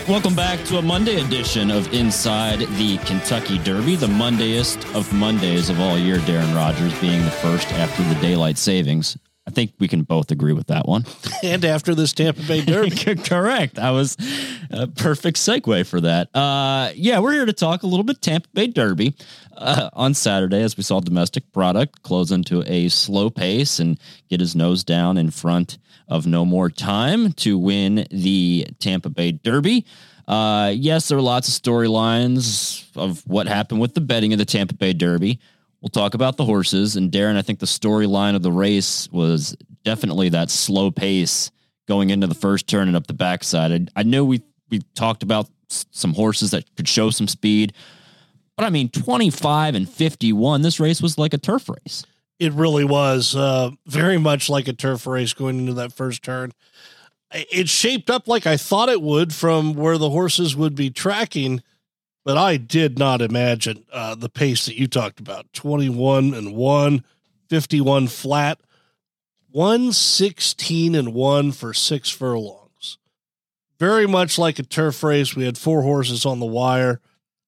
Welcome back to a Monday edition of Inside the Kentucky Derby, the Mondayest of Mondays of all year, Darren Rogers being the first after the daylight savings. I think we can both agree with that one. And after this Tampa Bay Derby. Correct. I was a perfect segue for that. We're here to talk a little bit Tampa Bay Derby on Saturday, as we saw Domestic Product close into a slow pace and get his nose down in front of No More Time to win the Tampa Bay Derby. Yes, there were lots of storylines of what happened with the betting of the Tampa Bay Derby. We'll talk about the horses. And Darren, I think the storyline of the race was definitely that slow pace going into the first turn and up the backside. I know we talked about some horses that could show some speed, but I mean, 25 and 51, this race was like a turf race. It really was very much like a turf race going into that first turn. It shaped up like I thought it would from where the horses would be tracking, but I did not imagine the pace that you talked about. 21 and 1, 51 flat, 116 and 1 for 6 furlongs. Very much like a turf race. We had 4 horses on the wire.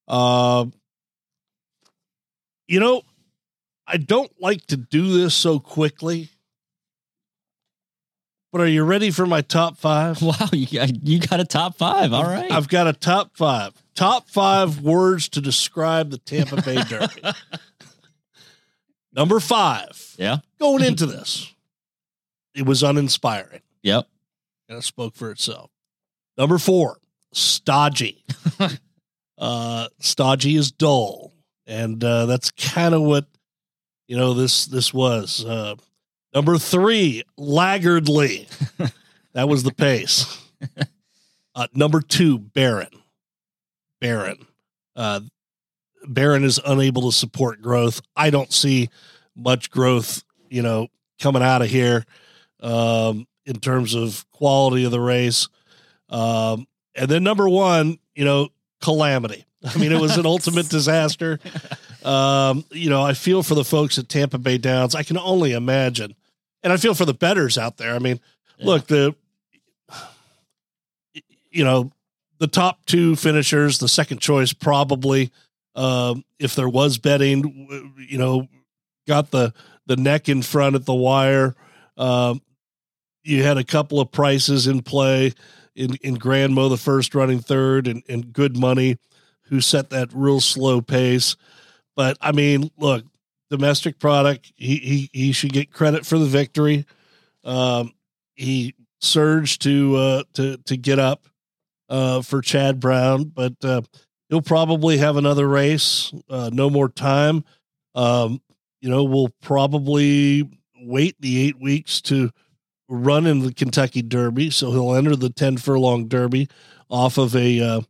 I don't like to do this so quickly, but are you ready for my top 5? Wow, you got a top 5. All right. I've got a top 5. Top 5 words to describe the Tampa Bay Derby. Number 5. Yeah. Going into this, it was uninspiring. Yep. And it spoke for itself. Number 4, stodgy. Stodgy is dull. And that's kind of what, this was. Number 3, laggardly. That was the pace. Number 2, barren. Barren is unable to support growth. I don't see much growth, coming out of here in terms of quality of the race. And then number 1, calamity. I mean, it was an ultimate disaster. I feel for the folks at Tampa Bay Downs. I can only imagine. And I feel for the bettors out there. I mean, Look, the top 2 finishers, the second choice, probably, if there was betting, got the neck in front at the wire. You had a couple of prices in play in Grandmo, the first running third, and Good Money, who set that real slow pace. But I mean, look, Domestic Product, he should get credit for the victory. He surged to get up for Chad Brown, but he'll probably have another race. No More Time. We'll probably wait the 8 weeks to run in the Kentucky Derby, so he'll enter the 10 furlong Derby off of a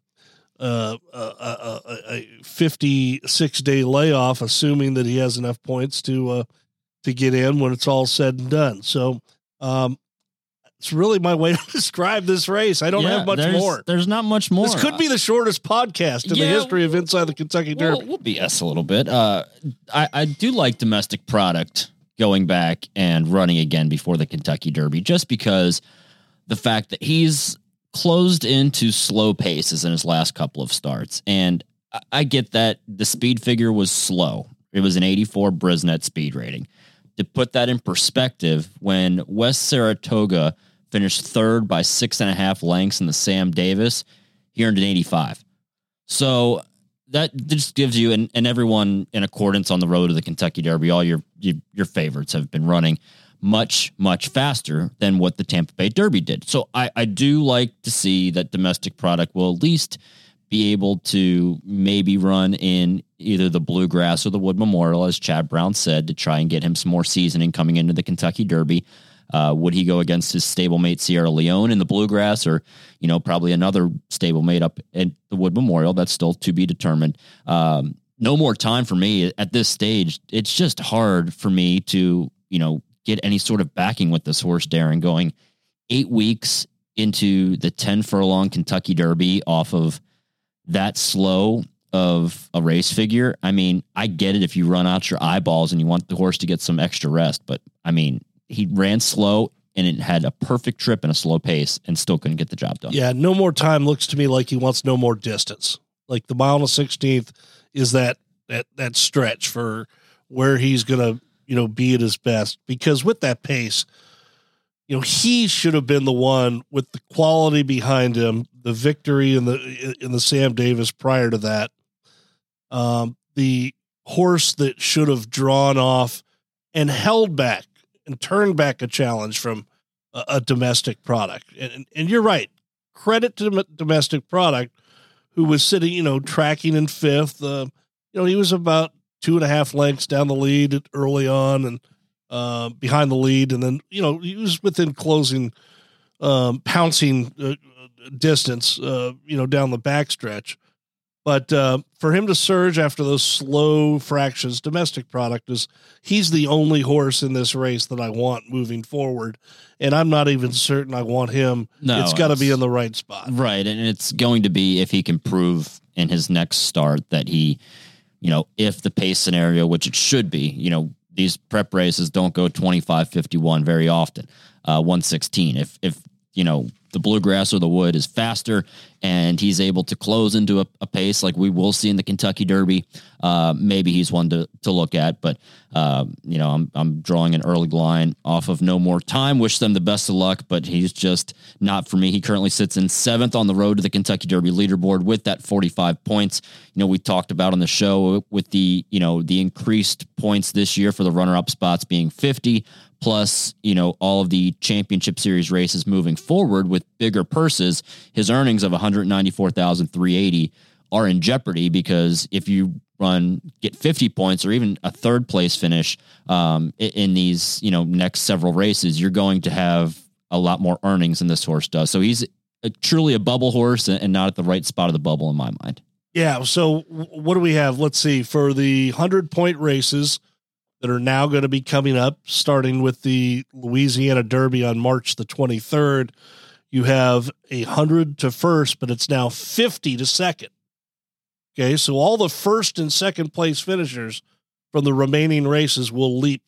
56-day layoff, assuming that he has enough points to get in when it's all said and done. So it's really my way to describe this race. I don't have much more. There's not much more. This could be the shortest podcast in the history of Inside the Kentucky Derby. We'll BS a little bit. I do like Domestic Product going back and running again before the Kentucky Derby, just because the fact that he's closed into slow paces in his last couple of starts. And I get that the speed figure was slow. It was an 84 Brisnet speed rating. To put that in perspective, when West Saratoga finished third by 6.5 lengths in the Sam Davis, he earned an 85. So that just gives you, and everyone in accordance on the road to the Kentucky Derby, all your favorites have been running much, much faster than what the Tampa Bay Derby did. So I do like to see that Domestic Product will at least be able to maybe run in either the Bluegrass or the Wood Memorial, as Chad Brown said, to try and get him some more seasoning coming into the Kentucky Derby. Would he go against his stablemate Sierra Leone in the Bluegrass, or, probably another stablemate up at the Wood Memorial? That's still to be determined. No More Time for me at this stage. It's just hard for me to, get any sort of backing with this horse, Darren, going 8 weeks into the 10 furlong Kentucky Derby off of that slow of a race figure. I mean, I get it if you run out your eyeballs and you want the horse to get some extra rest, but I mean, he ran slow and it had a perfect trip and a slow pace and still couldn't get the job done. Yeah, No More Time looks to me like he wants no more distance. Like the mile and a 16th is that stretch for where he's going to, be at his best, because with that pace, he should have been the one with the quality behind him, the victory in the Sam Davis prior to that. The horse that should have drawn off and held back and turned back a challenge from a domestic product. And you're right. Credit to domestic product, who was sitting, tracking in fifth. He was about 2.5 lengths down the lead early on and behind the lead. And then, he was within closing, pouncing distance, down the backstretch. But for him to surge after those slow fractions, domestic product he's the only horse in this race that I want moving forward. And I'm not even certain I want him. No, it's got to be in the right spot. Right. And it's going to be if he can prove in his next start that he, if the pace scenario, which it should be, these prep races don't go 25-51 very often, 116. If the Bluegrass or the Wood is faster and he's able to close into a pace like we will see in the Kentucky Derby, maybe he's one to look at. But, I'm drawing an early line off of No More Time. Wish them the best of luck, but he's just not for me. He currently sits in 7th on the road to the Kentucky Derby leaderboard with that 45 points. We talked about on the show with the increased points this year for the runner-up spots being 50, plus, all of the championship series races moving forward with bigger purses. His earnings of $194,380 are in jeopardy, because if you get 50 points or even a third place finish in these, next several races, you're going to have a lot more earnings than this horse does. So he's truly a bubble horse and not at the right spot of the bubble in my mind. Yeah. So what do we have? Let's see, for the 100-point races that are now going to be coming up, starting with the Louisiana Derby on March the 23rd. You have 100 to first, but it's now 50 to second. Okay, so all the first and second place finishers from the remaining races will leap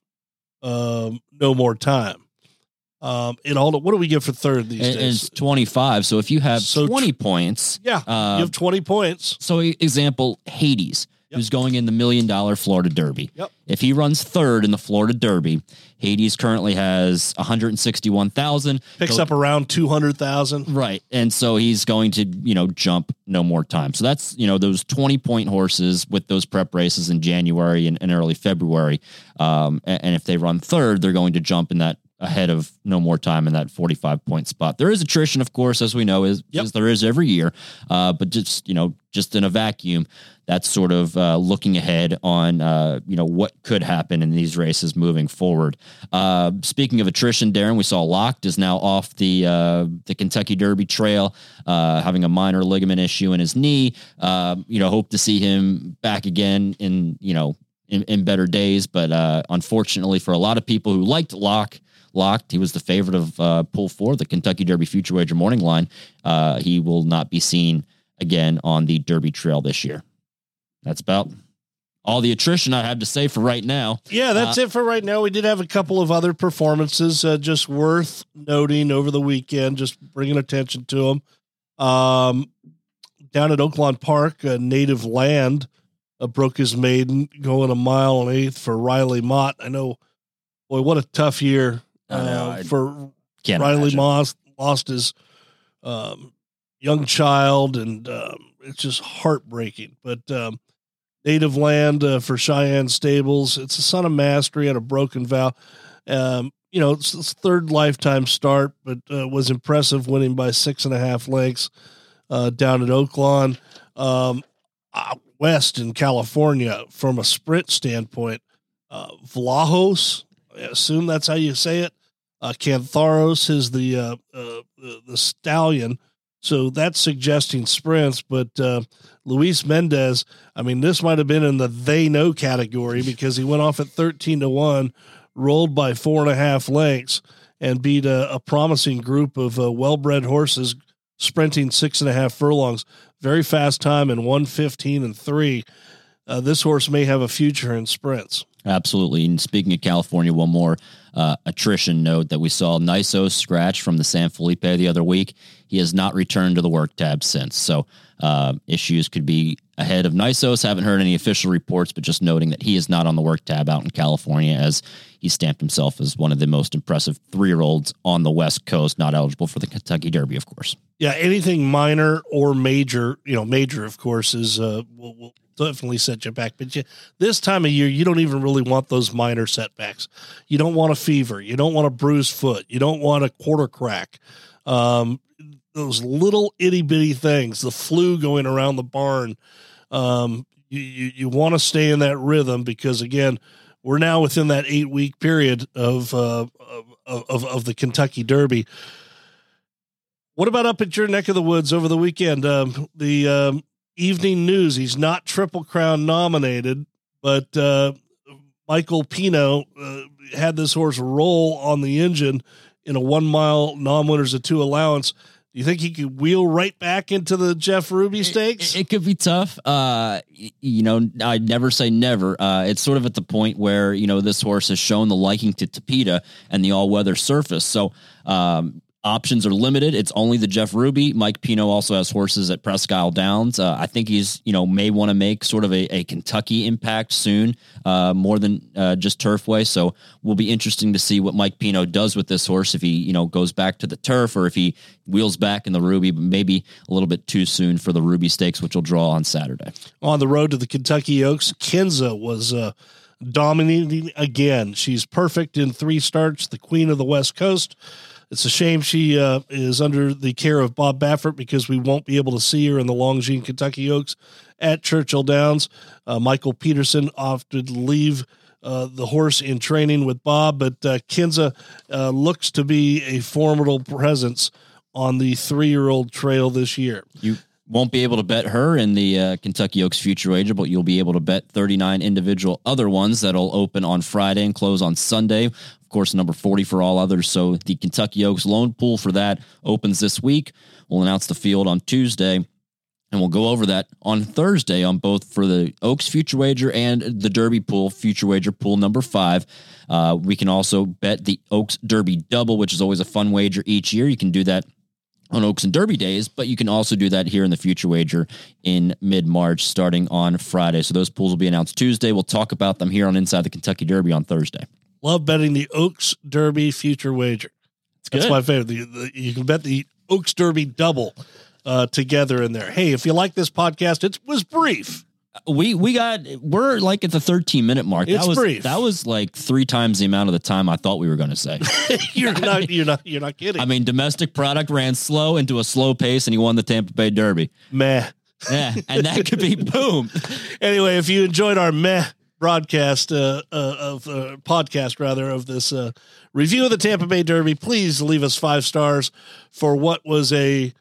No More Time. What do we get for third these days? It's 25. So if you have 20 points, you have 20 points. So example, Hades, who's going in the $1 million Florida Derby. Yep. If he runs third in the Florida Derby, Hades currently has 161,000. Picks up around 200,000. Right. And so he's going to, jump No More Time. So that's, those 20-point horses with those prep races in January and early February. And if they run third, they're going to jump in that ahead of No More Time in that 45-point spot. There is attrition, of course, as we know, as there is every year. But just in a vacuum, that's sort of looking ahead on, what could happen in these races moving forward. Speaking of attrition, Darren, we saw Locked is now off the Kentucky Derby trail, having a minor ligament issue in his knee. Hope to see him back again in better days. But unfortunately for a lot of people who liked Locked, he was the favorite of Pool 4, the Kentucky Derby Future Wager Morning Line. He will not be seen again on the Derby trail this year. That's about all the attrition I have to say for right now. Yeah, that's it for right now. We did have a couple of other performances just worth noting over the weekend, just bringing attention to them. Down at Oaklawn Park, Native Land broke his maiden, going 1 mile and 1/8 for Riley Mott. I know, boy, what a tough year for Riley Mott. Lost his young child, and it's just heartbreaking. But Native Land for Cheyenne Stables. It's a son of mastery and a broken vow. It's his third lifetime start, but was impressive, winning by 6.5 lengths down at Oaklawn. West in California, from a sprint standpoint, Vlahos, I assume that's how you say it. Cantharos is the stallion. So that's suggesting sprints, but Luis Mendez, this might have been in the they know category, because he went off at 13-1, rolled by 4.5 lengths, and beat a promising group of well-bred horses sprinting 6.5 furlongs. Very fast time in 1:15 and 3. This horse may have a future in sprints. Absolutely. And speaking of California, one more attrition note that we saw Nysos scratch from the San Felipe the other week. He has not returned to the work tab since. So issues could be ahead of Nysos. Haven't heard any official reports, but just noting that he is not on the work tab out in California, as he stamped himself as one of the most impressive 3-year-olds on the West Coast, not eligible for the Kentucky Derby, of course. Yeah, anything minor or major, major, of course, is will definitely set you back. But this time of year, you don't even really want those minor setbacks. You don't want a fever. You don't want a bruised foot. You don't want a quarter crack. Those little itty bitty things, the flu going around the barn. You want to stay in that rhythm, because again, we're now within that 8-week period of the Kentucky Derby. What about up at your neck of the woods over the weekend? The Evening News, he's not Triple Crown nominated, but Michael Pino had this horse roll on the engine in a 1 mile non-winners of 2 allowance. Do you think he could wheel right back into the Jeff Ruby Stakes? It could be tough. I'd never say never. It's sort of at the point where, this horse has shown the liking to Tapeta and the all-weather surface. So options are limited. It's only the Jeff Ruby. Mike Pino also has horses at Presque Isle Downs. I think he's, may want to make sort of a Kentucky impact soon, more than just Turfway. So will be interesting to see what Mike Pino does with this horse, if he, goes back to the turf, or if he wheels back in the Ruby, but maybe a little bit too soon for the Ruby Stakes, which will draw on Saturday. On the road to the Kentucky Oaks, Kinza was dominating again. She's perfect in 3 starts, the queen of the West Coast. It's a shame she is under the care of Bob Baffert, because we won't be able to see her in the Longines Kentucky Oaks at Churchill Downs. Michael Peterson opted to leave the horse in training with Bob, but Kinza looks to be a formidable presence on the 3-year-old trail this year. You won't be able to bet her in the Kentucky Oaks Future Wager, but you'll be able to bet 39 individual other ones that'll open on Friday and close on Sunday. Of course, number 40 for all others. So the Kentucky Oaks loan pool for that opens this week. We'll announce the field on Tuesday, and we'll go over that on Thursday on both for the Oaks Future Wager and the Derby pool, Future Wager pool number 5. We can also bet the Oaks Derby double, which is always a fun wager each year. You can do that on Oaks and Derby days, but you can also do that here in the Future Wager in mid-March starting on Friday. So those pools will be announced Tuesday. We'll talk about them here on Inside the Kentucky Derby on Thursday. Love betting the Oaks Derby Future Wager. That's good. My favorite. You can bet the Oaks Derby double together in there. Hey, if you like this podcast, it was brief. We're like at the 13-minute mark. It's brief. That was like 3 times the amount of the time I thought we were going to say. You're not kidding. I mean, Domestic Product ran slow into a slow pace, and he won the Tampa Bay Derby. Meh. Yeah, and that could be boom. Anyway, if you enjoyed our meh broadcast podcast of this review of the Tampa Bay Derby, please leave us 5 stars for what was you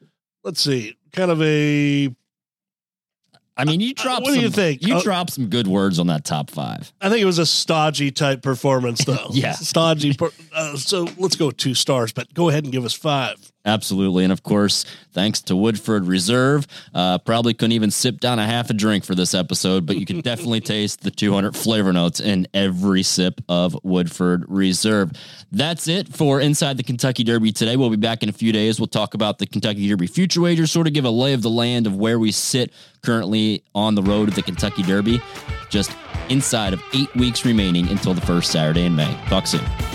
dropped. What do you think? You dropped some good words on that top 5. I think it was a stodgy type performance, though. Yeah, stodgy. So let's go with 2 stars, but go ahead and give us 5. Absolutely. And of course, thanks to Woodford Reserve. Probably couldn't even sip down a half a drink for this episode, but you can definitely taste the 200 flavor notes in every sip of Woodford Reserve. That's it for Inside the Kentucky Derby today. We'll be back in a few days. We'll talk about the Kentucky Derby Future Wager, sort of give a lay of the land of where we sit currently on the road to the Kentucky Derby, just inside of 8 weeks remaining until the first Saturday in May. Talk soon.